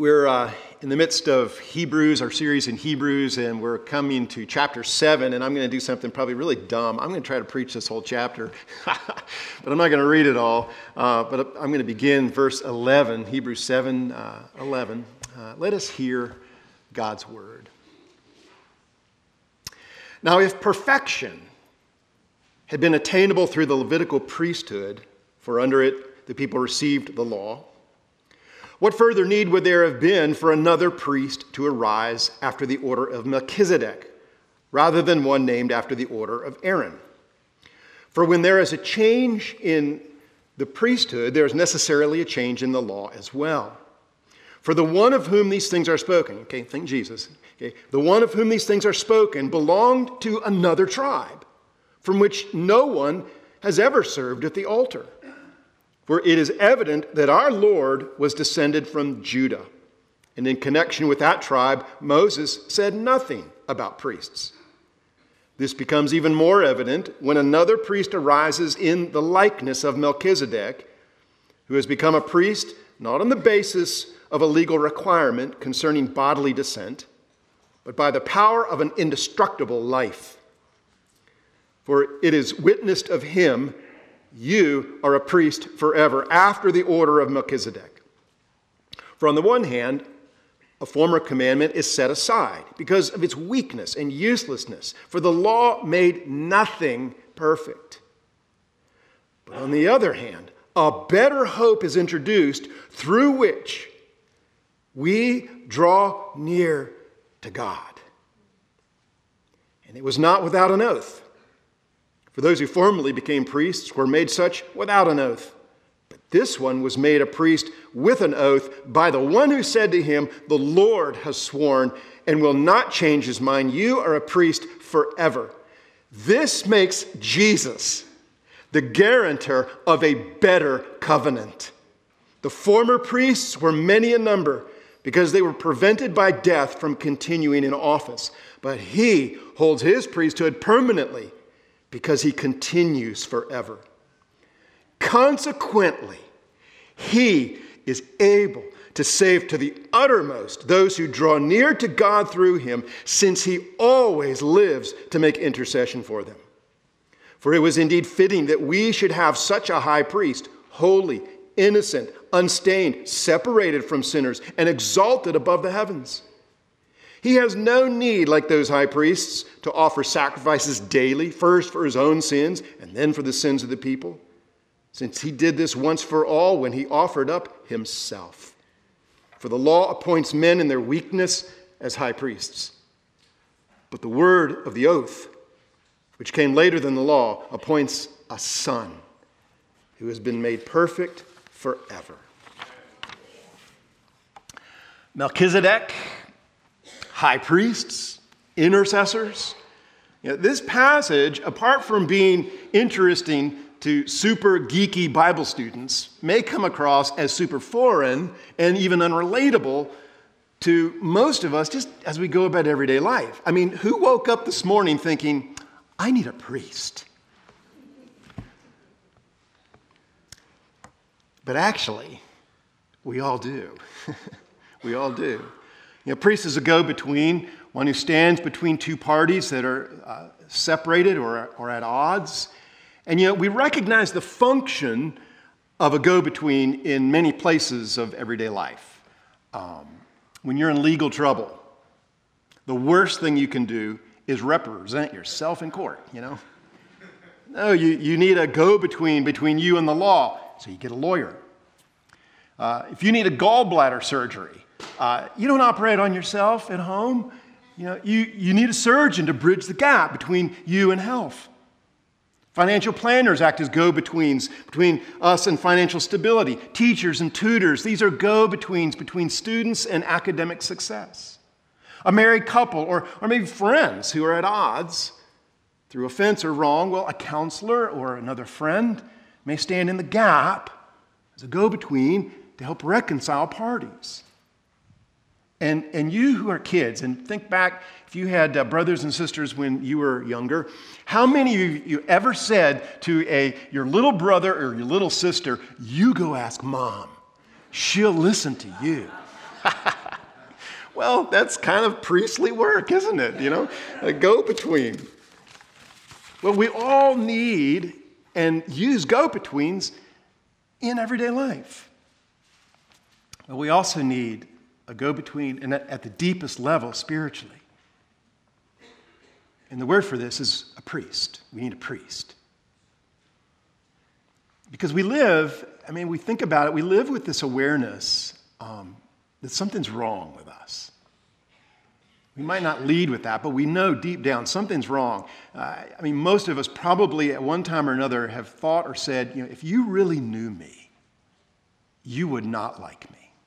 We're in the midst of Hebrews, our series in Hebrews, and we're coming to chapter 7, and I'm going to do something probably really dumb. I'm going to try to preach this whole chapter, but I'm not going to read it all. But I'm going to begin verse 11, Hebrews 7, 11. Let us hear God's word. Now, if perfection had been attainable through the Levitical priesthood, for under it the people received the law, what further need would there have been for another priest to arise after the order of Melchizedek, rather than one named after the order of Aaron? For when there is a change in the priesthood, there is necessarily a change in the law as well. For the one of whom these things are spoken, okay, think Jesus, okay, the one of whom these things are spoken belonged to another tribe, from which no one has ever served at the altar. For it is evident that our Lord was descended from Judah. And in connection with that tribe, Moses said nothing about priests. This becomes even more evident when another priest arises in the likeness of Melchizedek, who has become a priest not on the basis of a legal requirement concerning bodily descent, but by the power of an indestructible life. For it is witnessed of him, you are a priest forever, after the order of Melchizedek. For on the one hand, a former commandment is set aside because of its weakness and uselessness, for the law made nothing perfect. But on the other hand, a better hope is introduced through which we draw near to God. And it was not without an oath. For those who formerly became priests were made such without an oath. But this one was made a priest with an oath by the one who said to him, "The Lord has sworn and will not change his mind. You are a priest forever." This makes Jesus the guarantor of a better covenant. The former priests were many in number because they were prevented by death from continuing in office. But he holds his priesthood permanently, because he continues forever. Consequently, he is able to save to the uttermost those who draw near to God through him, since he always lives to make intercession for them. For it was indeed fitting that we should have such a high priest, holy, innocent, unstained, separated from sinners, and exalted above the heavens. He has no need, like those high priests, to offer sacrifices daily, first for his own sins and then for the sins of the people, since he did this once for all when he offered up himself. For the law appoints men in their weakness as high priests. But the word of the oath, which came later than the law, appoints a son who has been made perfect forever. Melchizedek, high priests, intercessors. This passage, apart from being interesting to super geeky Bible students, may come across as super foreign and even unrelatable to most of us just as we go about everyday life. I mean, who woke up this morning thinking, I need a priest? But actually, we all do. We all do. A priest is a go-between, one who stands between two parties that are separated or at odds. And we recognize the function of a go-between in many places of everyday life. When you're in legal trouble, the worst thing you can do is represent yourself in court, No, you need a go-between between you and the law, so you get a lawyer. If you need a gallbladder surgery, you don't operate on yourself at home. You need a surgeon to bridge the gap between you and health. Financial planners act as go-betweens between us and financial stability. Teachers and tutors, these are go-betweens between students and academic success. A married couple or maybe friends who are at odds through offense or wrong, well, a counselor or another friend may stand in the gap as a go-between to help reconcile parties. And you who are kids, and think back, if you had brothers and sisters when you were younger, how many of you ever said to your little brother or your little sister, "You go ask Mom, she'll listen to you"? Well, that's kind of priestly work, isn't it? A go-between. Well, we all need and use go-betweens in everyday life. But we also need a go-between and at the deepest level spiritually. And the word for this is a priest. We need a priest. Because we think about it, we live with this awareness that something's wrong with us. We might not lead with that, but we know deep down something's wrong. Most of us probably at one time or another have thought or said, if you really knew me, you would not like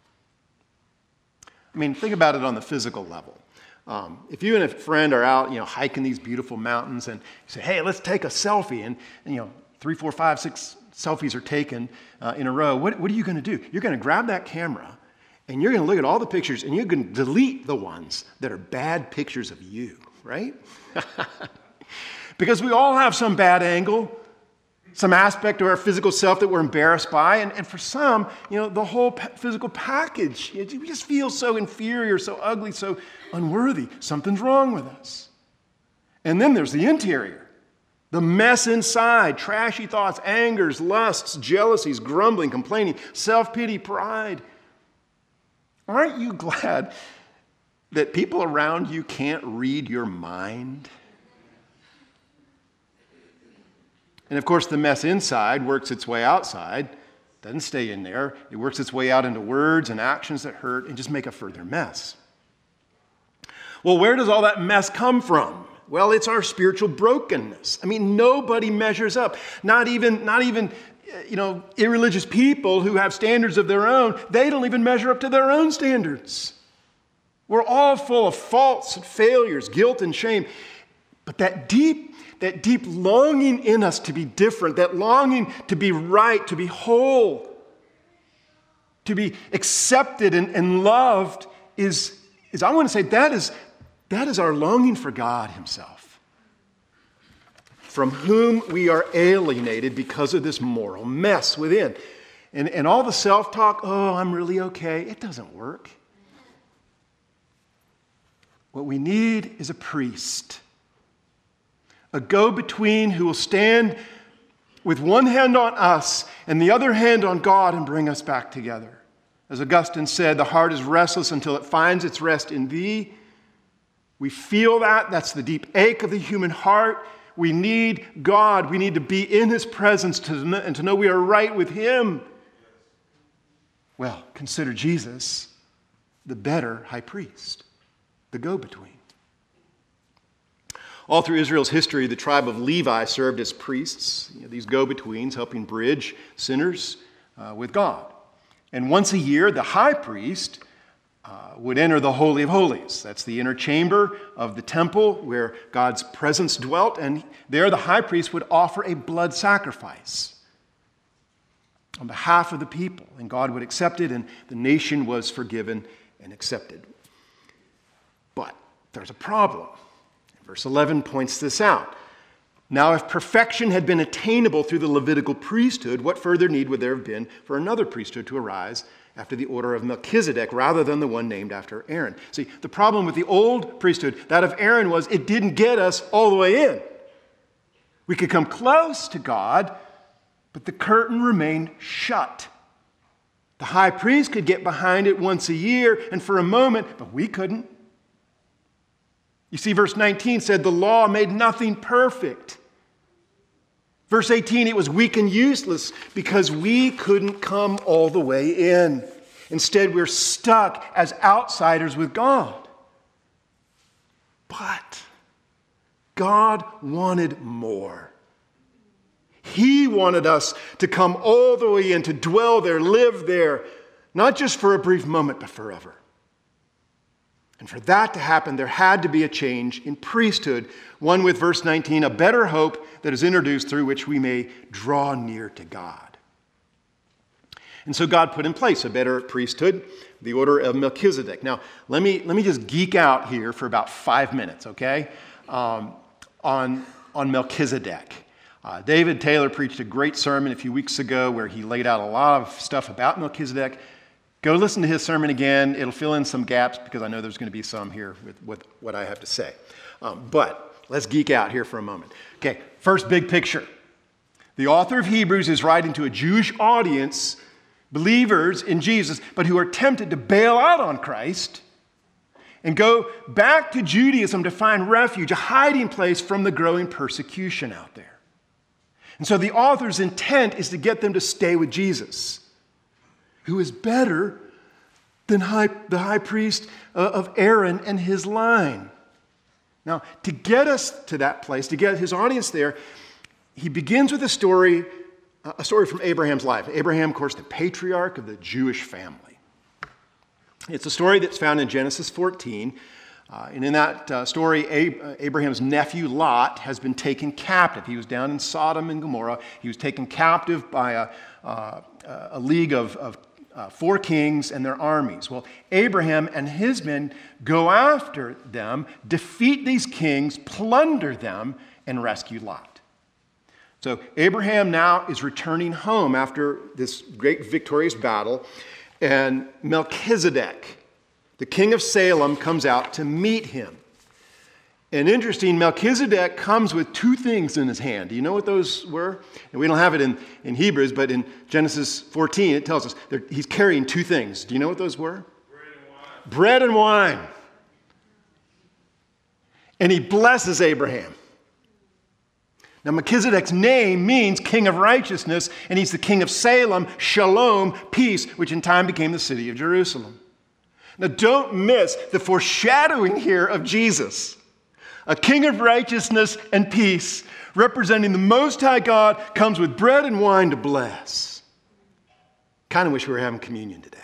me. Think about it on the physical level. If you and a friend are out, hiking these beautiful mountains and you say, hey, let's take a selfie, and 3, 4, 5, 6 selfies are taken in a row, what are you going to do? You're going to grab that camera and you're going to look at all the pictures and you're going to delete the ones that are bad pictures of you, right? Because we all have some bad angle, some aspect of our physical self that we're embarrassed by, and for some, the whole physical package. We just feel so inferior, so ugly, so unworthy. Something's wrong with us. And then there's the interior, the mess inside, trashy thoughts, angers, lusts, jealousies, grumbling, complaining, self-pity, pride. Aren't you glad that people around you can't read your mind? And of course, the mess inside works its way outside, doesn't stay in there. It works its way out into words and actions that hurt and just make a further mess. Well, where does all that mess come from? Well, it's our spiritual brokenness. Nobody measures up. Not even irreligious people who have standards of their own, they don't even measure up to their own standards. We're all full of faults and failures, guilt and shame. But that deep longing in us to be different, that longing to be right, to be whole, to be accepted and loved is I want to say that is our longing for God himself, from whom we are alienated because of this moral mess within. And all the self-talk, oh, I'm really okay, it doesn't work. What we need is a priest, a go-between who will stand with one hand on us and the other hand on God and bring us back together. As Augustine said, the heart is restless until it finds its rest in thee. We feel that. That's the deep ache of the human heart. We need God. We need to be in his presence and to know we are right with him. Well, consider Jesus the better high priest, the go-between. All through Israel's history, the tribe of Levi served as priests, these go-betweens helping bridge sinners with God. And once a year, the high priest would enter the Holy of Holies. That's the inner chamber of the temple where God's presence dwelt. And there the high priest would offer a blood sacrifice on behalf of the people. And God would accept it, and the nation was forgiven and accepted. But there's a problem. Verse 11 points this out. Now, if perfection had been attainable through the Levitical priesthood, what further need would there have been for another priesthood to arise after the order of Melchizedek rather than the one named after Aaron? See, the problem with the old priesthood, that of Aaron, was it didn't get us all the way in. We could come close to God, but the curtain remained shut. The high priest could get behind it once a year and for a moment, but we couldn't. You see, verse 19 said the law made nothing perfect. Verse 18, it was weak and useless because we couldn't come all the way in. Instead, we're stuck as outsiders with God. But God wanted more. He wanted us to come all the way in, to dwell there, live there, not just for a brief moment, but forever. And for that to happen, there had to be a change in priesthood, one with verse 19, a better hope that is introduced through which we may draw near to God. And so God put in place a better priesthood, the order of Melchizedek. Now, let me just geek out here for about 5 minutes, okay, on Melchizedek. David Taylor preached a great sermon a few weeks ago where he laid out a lot of stuff about Melchizedek. Go listen to his sermon again. It'll fill in some gaps because I know there's going to be some here with what I have to say. But let's geek out here for a moment. Okay, first big picture. The author of Hebrews is writing to a Jewish audience, believers in Jesus, but who are tempted to bail out on Christ and go back to Judaism to find refuge, a hiding place from the growing persecution out there. And so the author's intent is to get them to stay with Jesus, who is better than the high priest of Aaron and his line. Now, to get us to that place, to get his audience there, he begins with a story from Abraham's life. Abraham, of course, the patriarch of the Jewish family. It's a story that's found in Genesis 14. And in that story, Abraham's nephew Lot has been taken captive. He was down in Sodom and Gomorrah. He was taken captive by a league of 4 kings and their armies. Well, Abraham and his men go after them, defeat these kings, plunder them, and rescue Lot. So Abraham now is returning home after this great victorious battle, and Melchizedek, the king of Salem, comes out to meet him. And interesting, Melchizedek comes with 2 things in his hand. Do you know what those were? And we don't have it in Hebrews, but in Genesis 14, it tells us that he's carrying 2 things. Do you know what those were? Bread and wine. Bread and wine. And he blesses Abraham. Now, Melchizedek's name means king of righteousness, and he's the king of Salem, shalom, peace, which in time became the city of Jerusalem. Now, don't miss the foreshadowing here of Jesus. A king of righteousness and peace, representing the Most High God, comes with bread and wine to bless. Kind of wish we were having communion today.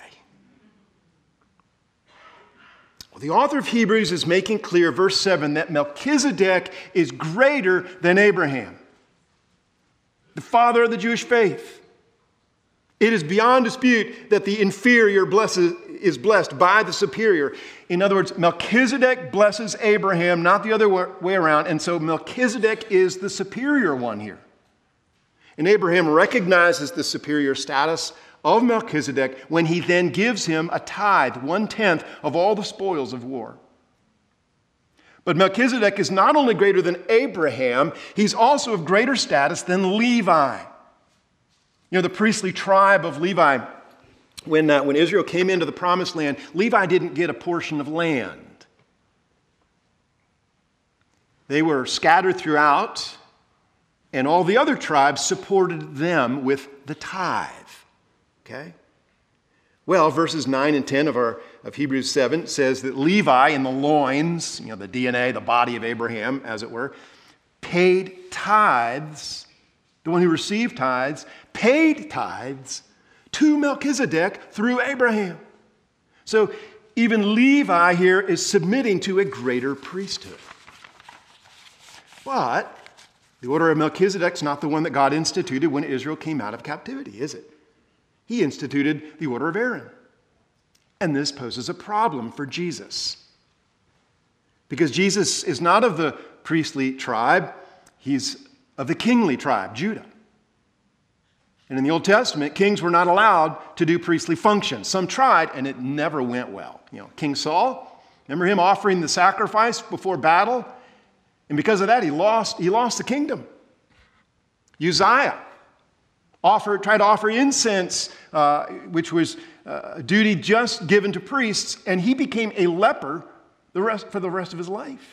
Well, the author of Hebrews is making clear, verse 7, that Melchizedek is greater than Abraham, the father of the Jewish faith. It is beyond dispute that the inferior is blessed by the superior. In other words, Melchizedek blesses Abraham, not the other way around, and so Melchizedek is the superior one here. And Abraham recognizes the superior status of Melchizedek when he then gives him a tithe, 1/10 of all the spoils of war. But Melchizedek is not only greater than Abraham, he's also of greater status than Levi. You know, the priestly tribe of Levi, when Israel came into the promised land, Levi didn't get a portion of land. They were scattered throughout, and all the other tribes supported them with the tithe. Okay? Well, verses 9 and 10 of Hebrews 7 says that Levi in the loins, the DNA, the body of Abraham, as it were, paid tithes. The one who received tithes paid tithes to Melchizedek through Abraham. So even Levi here is submitting to a greater priesthood. But the order of Melchizedek is not the one that God instituted when Israel came out of captivity, is it? He instituted the order of Aaron. And this poses a problem for Jesus. Because Jesus is not of the priestly tribe, he's of the kingly tribe, Judah. And in the Old Testament, kings were not allowed to do priestly functions. Some tried, and it never went well. King Saul, remember him offering the sacrifice before battle? And because of that, he lost the kingdom. Uzziah tried to offer incense, which was a duty just given to priests, and he became a leper for the rest of his life.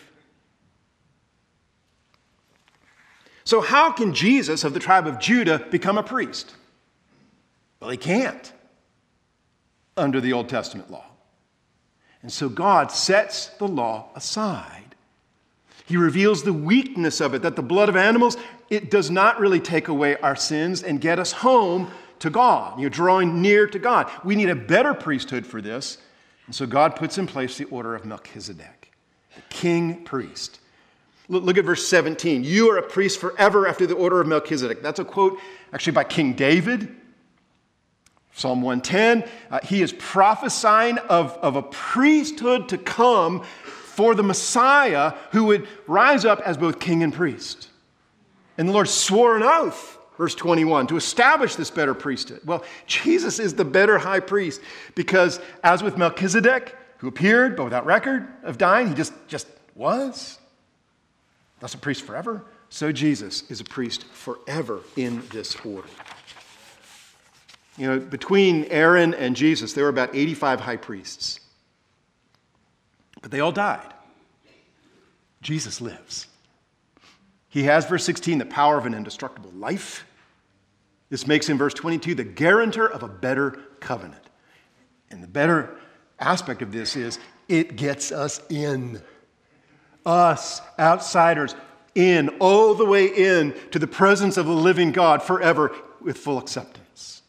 So how can Jesus of the tribe of Judah become a priest? Well, he can't under the Old Testament law. And so God sets the law aside. He reveals the weakness of it, that the blood of animals, it does not really take away our sins and get us home to God, drawing near to God. We need a better priesthood for this. And so God puts in place the order of Melchizedek, the king priest. Look at verse 17. You are a priest forever after the order of Melchizedek. That's a quote actually by King David. Psalm 110. He is prophesying of a priesthood to come for the Messiah who would rise up as both king and priest. And the Lord swore an oath Verse 21, to establish this better priesthood. Well, Jesus is the better high priest because as with Melchizedek, who appeared but without record of dying, he just was. Thus a priest forever. So Jesus is a priest forever in this order. You know, between Aaron and Jesus, there were about 85 high priests. But they all died. Jesus lives. He has, verse 16, the power of an indestructible life. This makes him, verse 22, the guarantor of a better covenant. And the better aspect of this is it gets us in. Us, outsiders, in, all the way in to the presence of the living God forever with full acceptance.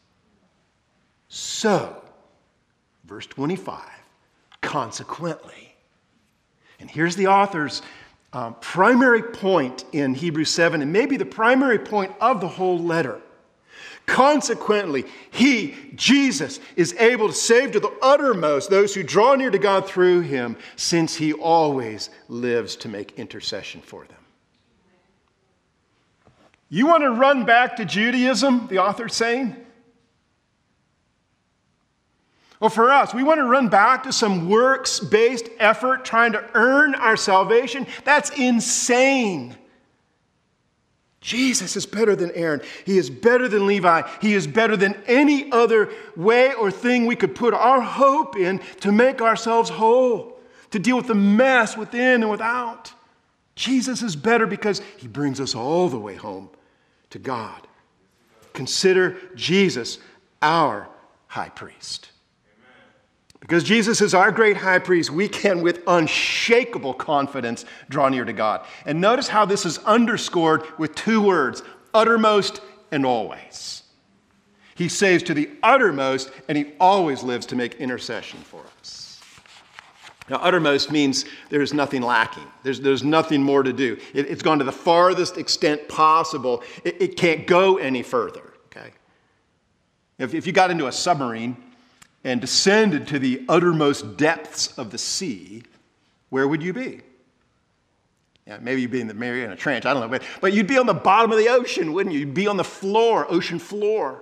So, verse 25, consequently. And here's the author's primary point in Hebrews 7, and maybe the primary point of the whole letter. Consequently, he, Jesus, is able to save to the uttermost those who draw near to God through him, since he always lives to make intercession for them. You want to run back to Judaism, the author's saying? Well, for us, we want to run back to some works-based effort trying to earn our salvation. That's insane. Jesus is better than Aaron. He is better than Levi. He is better than any other way or thing we could put our hope in to make ourselves whole, to deal with the mess within and without. Jesus is better because he brings us all the way home to God. Consider Jesus our high priest. Because Jesus is our great high priest, we can with unshakable confidence draw near to God. And notice how this is underscored with two words, uttermost and always. He saves to the uttermost, and he always lives to make intercession for us. Now, uttermost means there's nothing lacking. There's nothing more to do. It's gone to the farthest extent possible. It can't go any further, okay? If you got into a submarine and descended to the uttermost depths of the sea, where would you be? Yeah, maybe you'd be in the Mariana Trench, I don't know, but you'd be on the bottom of the ocean, wouldn't you? You'd be on the floor, ocean floor.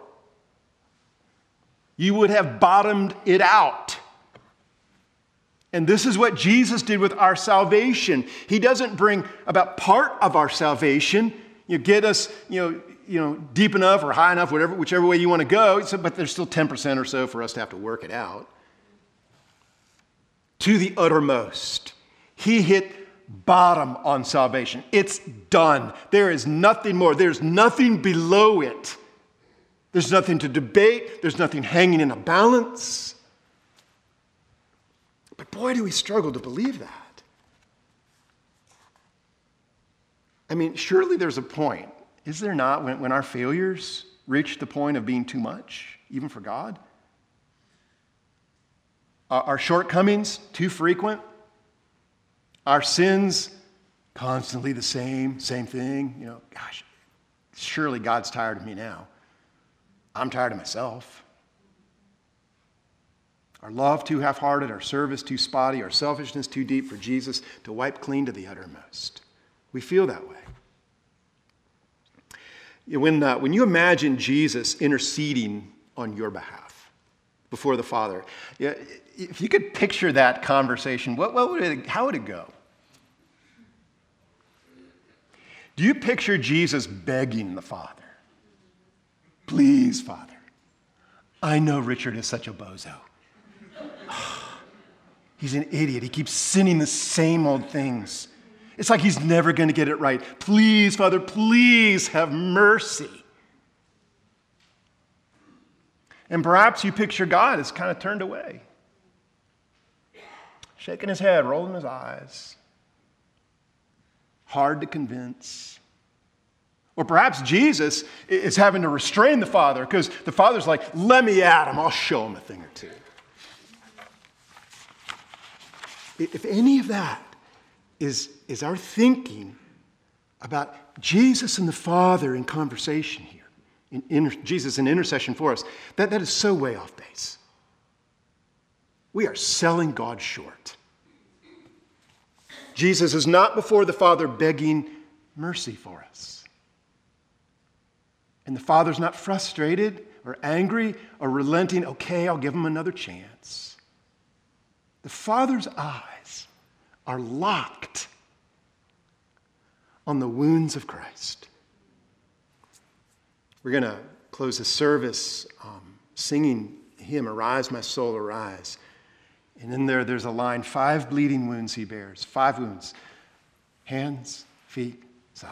You would have bottomed it out. And this is what Jesus did with our salvation. He doesn't bring about part of our salvation, get us, deep enough or high enough, whichever way you want to go, but there's still 10% or so for us to have to work it out. To the uttermost. He hit bottom on salvation. It's done. There is nothing more. There's nothing below it. There's nothing to debate. There's nothing hanging in a balance. But boy, do we struggle to believe that. I mean, surely there's a point. Is there not, when our failures reach the point of being too much, even for God? Our shortcomings too frequent? Our sins constantly the same thing? Gosh, surely God's tired of me now. I'm tired of myself. Our love too half-hearted, our service too spotty, our selfishness too deep for Jesus to wipe clean to the uttermost. We feel that way. When you imagine Jesus interceding on your behalf before the Father, if you could picture that conversation, how would it go? Do you picture Jesus begging the Father? Please, Father, I know Richard is such a bozo. He's an idiot. He keeps sinning the same old things. It's like he's never going to get it right. Please, Father, please have mercy. And perhaps you picture God as kind of turned away, shaking his head, rolling his eyes, hard to convince. Or perhaps Jesus is having to restrain the Father because the Father's like, let me at him, I'll show him a thing or two. If any of that is our thinking about Jesus and the Father in conversation here, Jesus in intercession for us, that is so way off base. We are selling God short. Jesus is not before the Father begging mercy for us. And the Father's not frustrated or angry or relenting. Okay, I'll give him another chance. The Father's eyes are locked on the wounds of Christ. We're going to close the service singing hymn, Arise, My Soul, Arise. And in there's a line, 5 bleeding wounds he bears. 5 wounds. Hands, feet, side.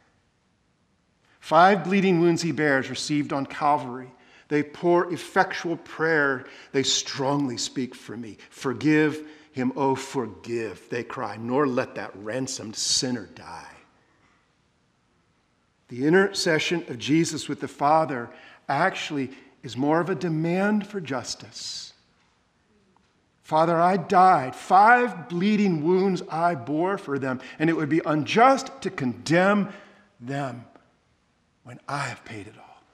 5 bleeding wounds he bears, received on Calvary. They pour effectual prayer. They strongly speak for me. Forgive him, oh, forgive, they cry, nor let that ransomed sinner die. The intercession of Jesus with the Father actually is more of a demand for justice. Father, I died. 5 bleeding wounds I bore for them, and it would be unjust to condemn them when I have paid it all.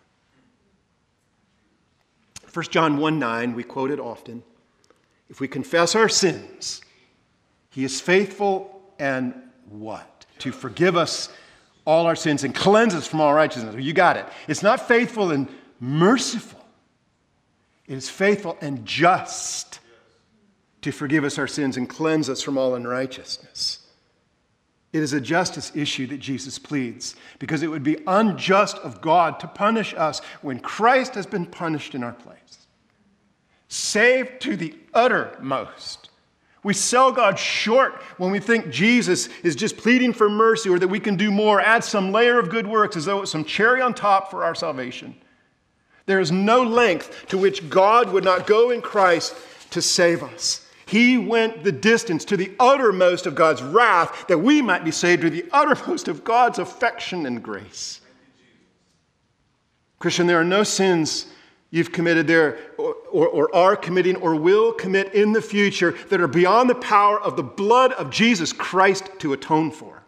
1 John 1:9, we quote it often. If we confess our sins, he is faithful and what? To forgive us all our sins and cleanse us from all righteousness. You got it. It's not faithful and merciful. It is faithful and just to forgive us our sins and cleanse us from all unrighteousness. It is a justice issue that Jesus pleads, because it would be unjust of God to punish us when Christ has been punished in our place. Saved to the uttermost. We sell God short when we think Jesus is just pleading for mercy, or that we can do more, add some layer of good works as though it's some cherry on top for our salvation. There is no length to which God would not go in Christ to save us. He went the distance to the uttermost of God's wrath that we might be saved to the uttermost of God's affection and grace. Christian, there are no sins you've committed there or are committing or will commit in the future that are beyond the power of the blood of Jesus Christ to atone for.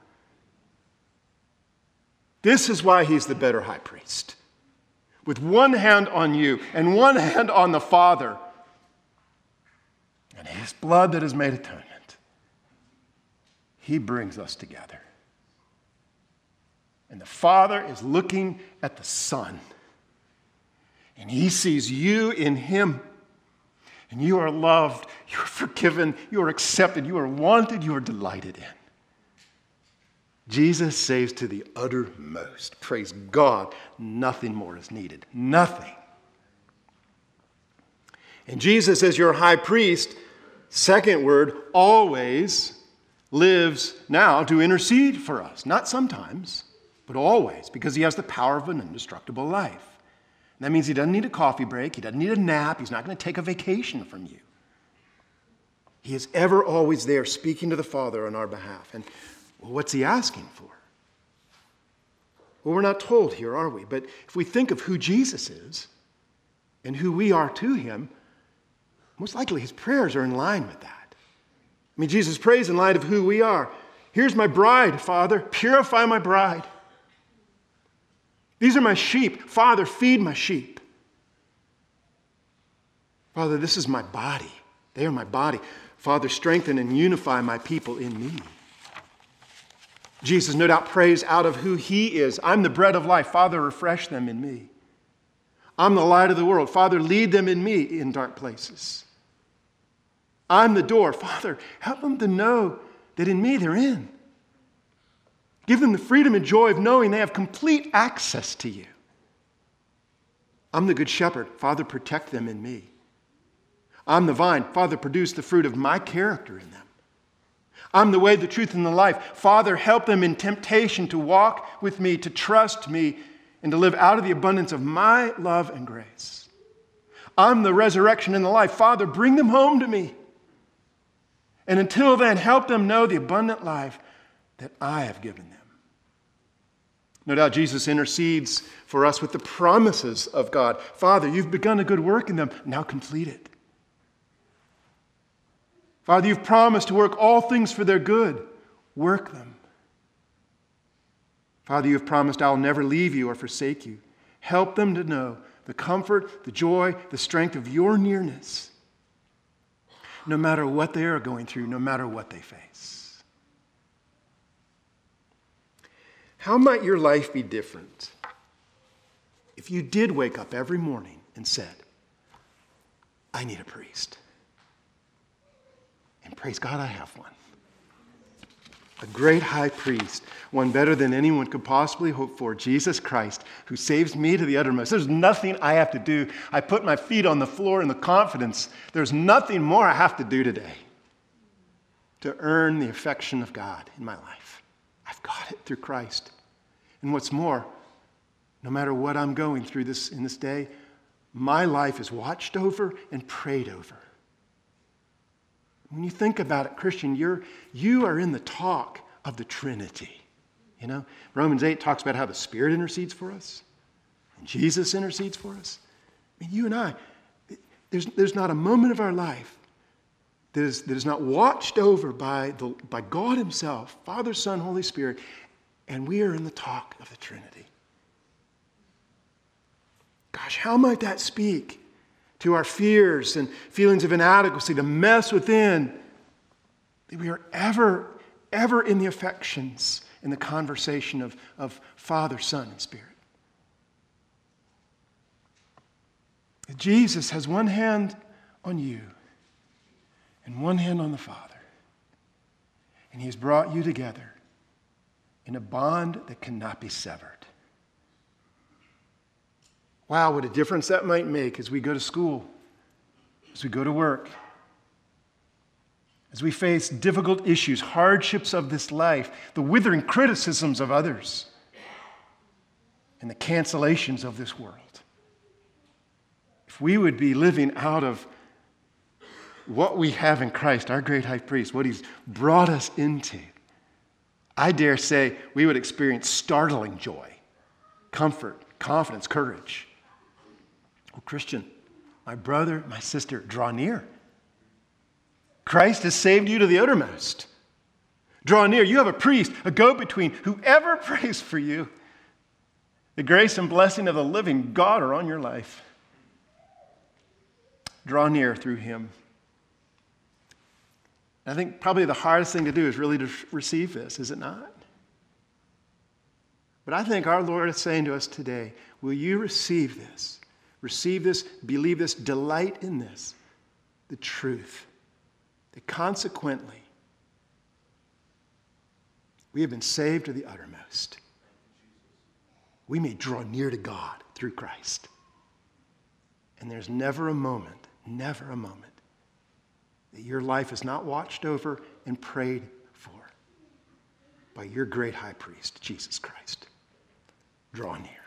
This is why he's the better high priest. With one hand on you and one hand on the Father, and his blood that has made atonement, he brings us together. And the Father is looking at the Son, and he sees you in him. And you are loved, you are forgiven, you are accepted, you are wanted, you are delighted in. Jesus saves to the uttermost. Praise God, nothing more is needed. Nothing. And Jesus, as your high priest, second word, always lives now to intercede for us. Not sometimes, but always, because he has the power of an indestructible life. And that means he doesn't need a coffee break. He doesn't need a nap. He's not going to take a vacation from you. He is ever always there speaking to the Father on our behalf. And what's he asking for? Well, we're not told here, are we? But if we think of who Jesus is and who we are to him, most likely his prayers are in line with that. I mean, Jesus prays in light of who we are. Here's my bride, Father. Purify my bride. These are my sheep. Father, feed my sheep. Father, this is my body. They are my body. Father, strengthen and unify my people in me. Jesus no doubt prays out of who he is. I'm the bread of life. Father, refresh them in me. I'm the light of the world. Father, lead them in me in dark places. I'm the door. Father, help them to know that in me they're in. Give them the freedom and joy of knowing they have complete access to you. I'm the good shepherd. Father, protect them in me. I'm the vine. Father, produce the fruit of my character in them. I'm the way, the truth, and the life. Father, help them in temptation to walk with me, to trust me, and to live out of the abundance of my love and grace. I'm the resurrection and the life. Father, bring them home to me. And until then, help them know the abundant life that I have given them. No doubt Jesus intercedes for us with the promises of God. Father, you've begun a good work in them. Now complete it. Father, you've promised to work all things for their good. Work them. Father, you have promised I'll never leave you or forsake you. Help them to know the comfort, the joy, the strength of your nearness, no matter what they are going through, no matter what they face. How might your life be different if you did wake up every morning and said, I need a priest. And praise God, I have one. A great high priest, one better than anyone could possibly hope for, Jesus Christ, who saves me to the uttermost. There's nothing I have to do. I put my feet on the floor in the confidence. There's nothing more I have to do today to earn the affection of God in my life. I've got it through Christ. And what's more, no matter what I'm going through in this day, my life is watched over and prayed over. When you think about it, Christian, you are in the talk of the Trinity. You know, Romans 8 talks about how the Spirit intercedes for us, and Jesus intercedes for us. I mean, you and I, there's not a moment of our life that is not watched over by God Himself, Father, Son, Holy Spirit, and we are in the talk of the Trinity. Gosh, how might that speak to our fears and feelings of inadequacy, to mess within, that we are ever in the affections, in the conversation of Father, Son, and Spirit. Jesus has one hand on you and one hand on the Father, and He has brought you together in a bond that cannot be severed. Wow, what a difference that might make as we go to school, as we go to work, as we face difficult issues, hardships of this life, the withering criticisms of others, and the cancellations of this world. If we would be living out of what we have in Christ, our great high priest, what He's brought us into, I dare say we would experience startling joy, comfort, confidence, courage. Oh, Christian, my brother, my sister, draw near. Christ has saved you to the uttermost. Draw near. You have a priest, a go-between, whoever prays for you. The grace and blessing of the living God are on your life. Draw near through Him. I think probably the hardest thing to do is really to receive this, is it not? But I think our Lord is saying to us today, will you receive this? Receive this, believe this, delight in this, the truth, that consequently we have been saved to the uttermost. We may draw near to God through Christ. And there's never a moment that your life is not watched over and prayed for by your great high priest, Jesus Christ. Draw near.